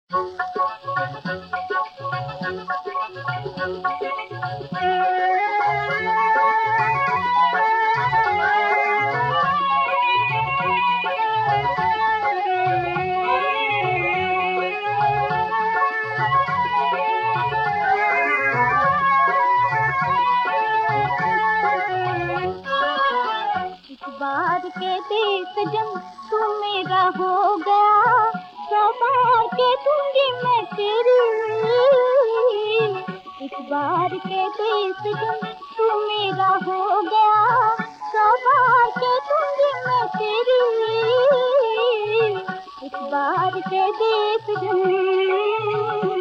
बार के देश जंग तू मेरा हो गया, सौ बार के दूंगी मैं तेरी। इस बार के देश जंग तू मेरा हो गया, सौ बार के दूंगी मैं तेरी। इस बार के देश जंग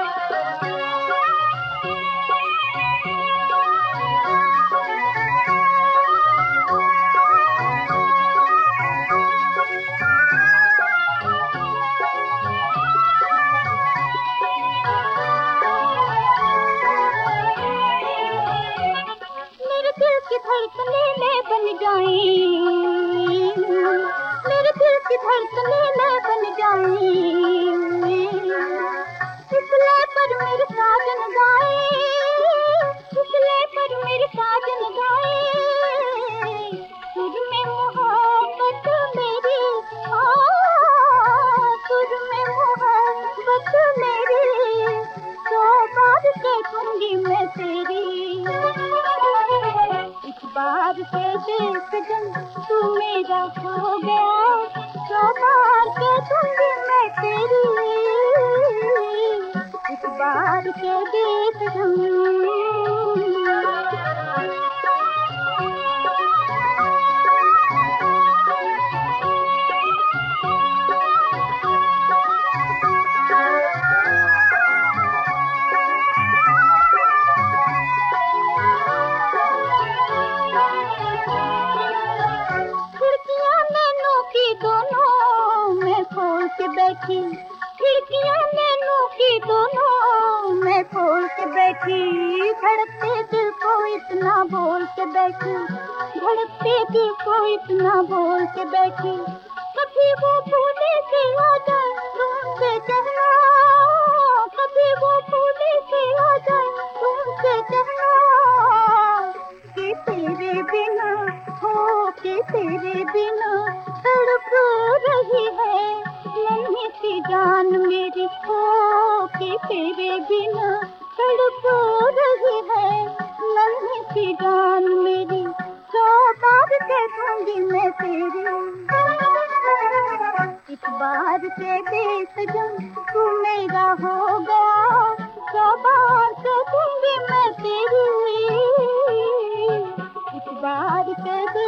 की धड़कने ले बन जाएं, मेरे दिल की धड़कने ले बन जाएं। इसलिए पर मेरे साजन गाए, इसलिए पर मेरे साजन गाए। सुर में मोहब्बत मेरी, सुर में मोहब्बत मेरी, सौ बार के दूंगी मैं तेरी। इस बार के देश जंग तू मेरा हो गया, सौ बार के दूंगी मैं तेरी। इस बार के देश जंग खोल के बैठी, खिड़कियां नैनों की दोनों मैं खोल के बैठी। धड़कते दिल को इतना बोल के बैठी, धड़कते दिल को इतना बोल के बैठी। कभी वो फूले से आ जाए तुमसे कहना, कभी वो फूले से आ जाए तुमसे कहना कि तेरे बिना हो, कि तेरे बिना तड़प रही है नन्ही सी जान मेरी, हो कि तेरे बिना तड़प रही है नन्ही सी जान मेरी। सौ बार कह दूंगी मैं तेरी। इस बार के देश जंग तू मेरा हो गया, सौ बार कह दूंगी मैं तेरी। इस बार के